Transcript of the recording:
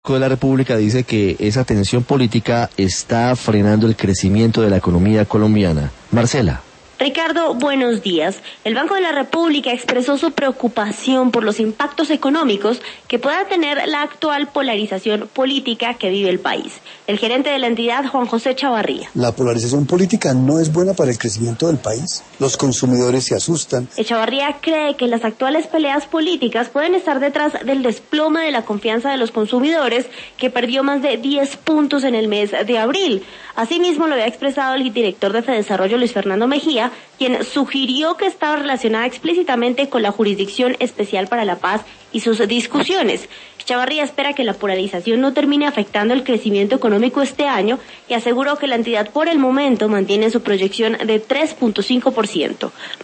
de la República dice que esa tensión política está frenando el crecimiento de la economía colombiana. Marcela. Ricardo, buenos días. El Banco de la República expresó su preocupación por los impactos económicos que pueda tener la actual polarización política que vive el país. El gerente de la entidad, Juan José Chavarría. La polarización política no es buena para el crecimiento del país. Los consumidores se asustan. Chavarría cree que las actuales peleas políticas pueden estar detrás del desplome de la confianza de los consumidores, que perdió más de 10 puntos en el mes de abril. Asimismo, lo había expresado el director de Fedesarrollo, Luis Fernando Mejía, quien sugirió que estaba relacionada explícitamente con la Jurisdicción Especial para la Paz y sus discusiones. Chavarría espera que la polarización no termine afectando el crecimiento económico este año y aseguró que la entidad por el momento mantiene su proyección de 3.5%.